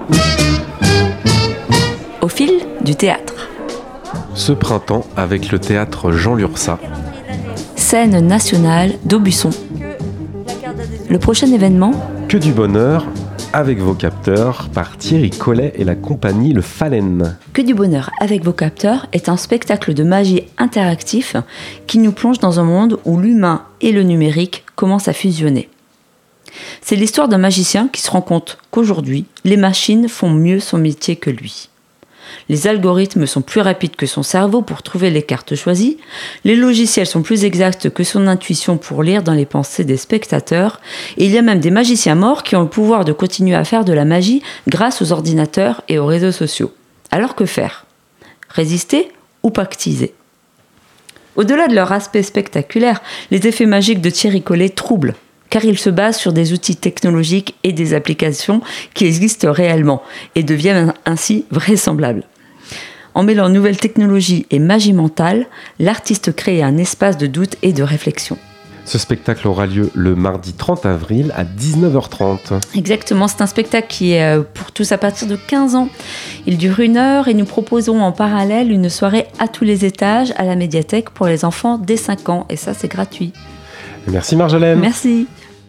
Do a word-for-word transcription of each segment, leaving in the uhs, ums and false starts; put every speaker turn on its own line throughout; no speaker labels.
Au fil du théâtre.
Ce printemps, avec le théâtre Jean Lurçat.
Scène nationale d'Aubusson. Le prochain événement,
Que du bonheur, avec vos capteurs, par Thierry Collet et la compagnie Le Phalène.
Que du bonheur avec vos capteurs est un spectacle de magie interactif qui nous plonge dans un monde où l'humain et le numérique commencent à fusionner. C'est l'histoire d'un magicien qui se rend compte qu'aujourd'hui, les machines font mieux son métier que lui. Les algorithmes sont plus rapides que son cerveau pour trouver les cartes choisies, les logiciels sont plus exacts que son intuition pour lire dans les pensées des spectateurs, et il y a même des magiciens morts qui ont le pouvoir de continuer à faire de la magie grâce aux ordinateurs et aux réseaux sociaux. Alors que faire ? Résister ou pactiser ? Au-delà de leur aspect spectaculaire, les effets magiques de Thierry Collet troublent, car ils se basent sur des outils technologiques et des applications qui existent réellement et deviennent ainsi vraisemblables. En mêlant nouvelles technologies et magie mentale, l'artiste crée un espace de doute et de réflexion.
Ce spectacle aura lieu le mardi trente avril à dix-neuf heures trente.
Exactement, c'est un spectacle qui est pour tous à partir de quinze ans. Il dure une heure et nous proposons en parallèle une soirée à tous les étages à la médiathèque pour les enfants dès cinq ans. Et ça, c'est gratuit.
Merci Marjolaine.
Merci.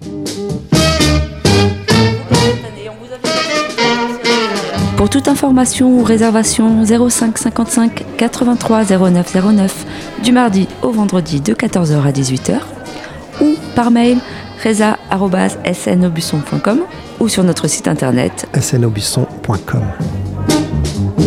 Pour toute information ou réservation, zéro cinq cinquante-cinq quatre-vingt-trois zéro neuf zéro neuf du mardi au vendredi de quatorze heures à dix-huit heures ou par mail reza arobase s n aubusson point com ou sur notre site internet
s n aubusson point com.